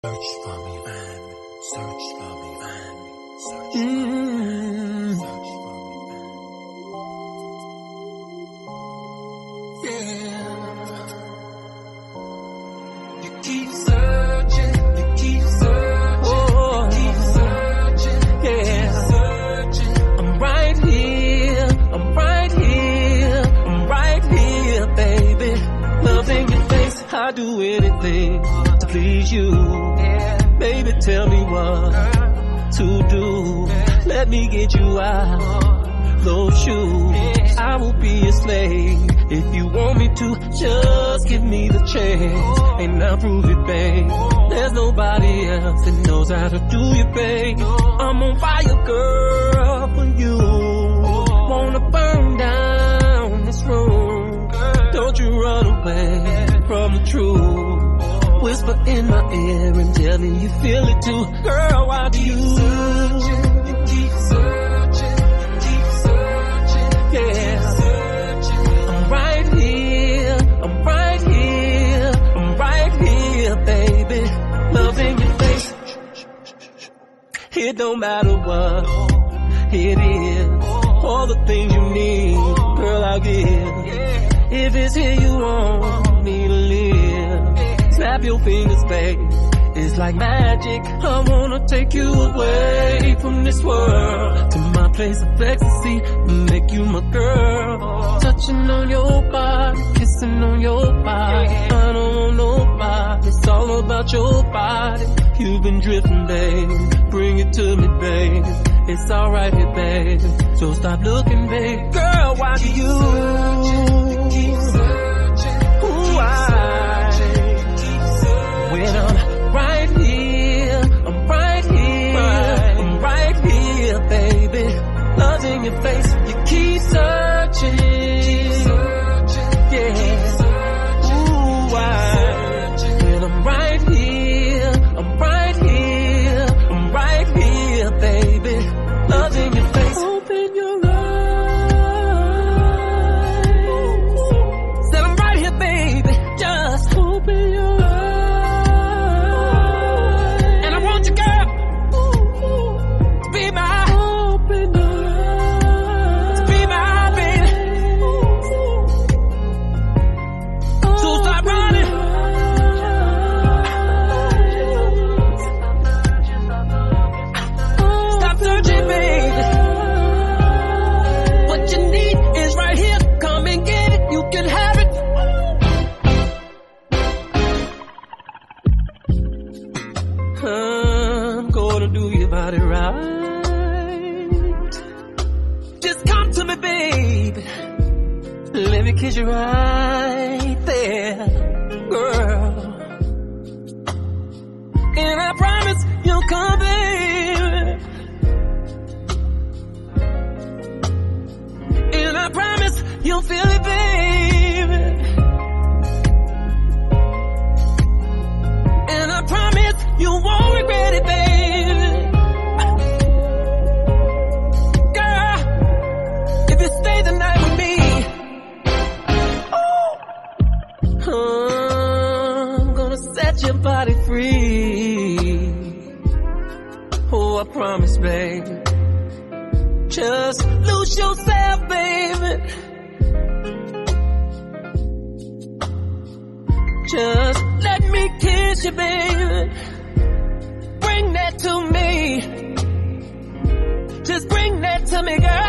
Search for me, man. Search for me, man. Search for me, man. Search for me, man. Yeah. You keep searching, you keep searching, oh, you keep searching, yeah. Keep searching. I'm right here, I'm right here, I'm right here, baby. Loving your face, I do anything to please you. Baby, tell me what to do. Let me get you out those shoes. I will be a slave if you want me to. Just give me the chance and I'll prove it, babe. There's nobody else that knows how to do you, babe. I'm on fire, girl, for you. Wanna burn down this room. Don't you run away from the truth. Whisper in my ear and tell me you feel it too. Girl, why do you keep searching, you keep searching, you keep searching, yeah. Searching. I'm right here, I'm right here, I'm right here, baby. Loving your face. It don't matter what it is. All the things you need, girl, I'll give. If it's here you want me to live. Snap your fingers, babe. It's like magic. I wanna take you away from this world to my place of ecstasy, make you my girl. Touching on your body, kissing on your body. I don't want nobody. It's all about your body. You've been drifting, babe. Bring it to me, babe. It's alright here, babe. So stop looking, babe. Girl, why do you keep searching? Ooh, when I'm right here, I'm right here, I'm right here, baby. Love's in your face, you keep searching, yeah. Ooh, when I'm right here, I'm right here, I'm right here, baby. Love's in your face. Open your eyes. Said I'm right here, baby. Just open your eyes. I'm gonna do your body right. Just come to me, baby. Let me kiss you right there, girl. And I promise you'll come, baby. And I promise you'll feel it, baby. And I promise you won't regret it, baby. Girl, if you stay the night with me, I'm gonna set your body free. Oh, I promise, baby. Just lose yourself, baby. Just let me kiss you, baby. Bring that to me. Just bring that to me, girl.